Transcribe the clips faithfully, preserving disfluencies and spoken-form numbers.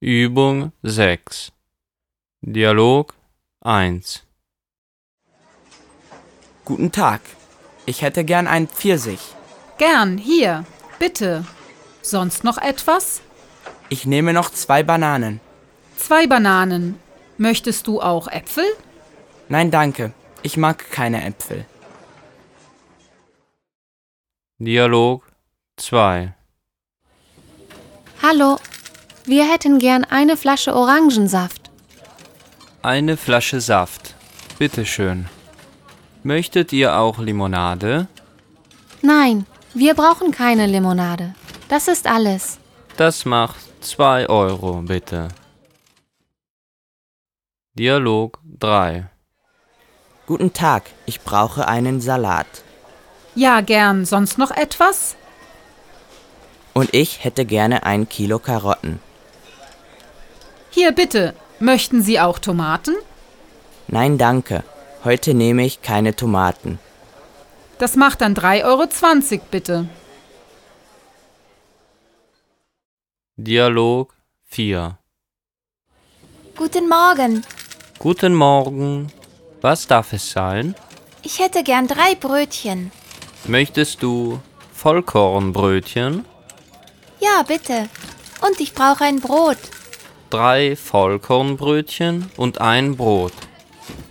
Übung sechs. Dialog eins. Guten Tag. Ich hätte gern einen Pfirsich. Gern, hier, bitte. Sonst noch etwas? Ich nehme noch zwei Bananen. Zwei Bananen. Möchtest du auch Äpfel? Nein, danke. Ich mag keine Äpfel. Dialog zwei. Hallo, wir hätten gern eine Flasche Orangensaft. Eine Flasche Saft. Bitteschön. Möchtet ihr auch Limonade? Nein, wir brauchen keine Limonade. Das ist alles. Das macht zwei Euro, bitte. Dialog drei. Guten Tag. Ich brauche einen Salat. Ja, gern. Sonst noch etwas? Und ich hätte gerne ein Kilo Karotten. Hier, bitte. Möchten Sie auch Tomaten? Nein, danke. Heute nehme ich keine Tomaten. Das macht dann drei Euro zwanzig, bitte. Dialog vier. Guten Morgen. Guten Morgen. Was darf es sein? Ich hätte gern drei Brötchen. Möchtest du Vollkornbrötchen? Ja, bitte. Und ich brauche ein Brot. Drei Vollkornbrötchen und ein Brot.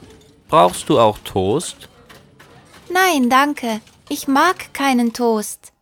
Brauchst du auch Toast? Nein, danke. Ich mag keinen Toast.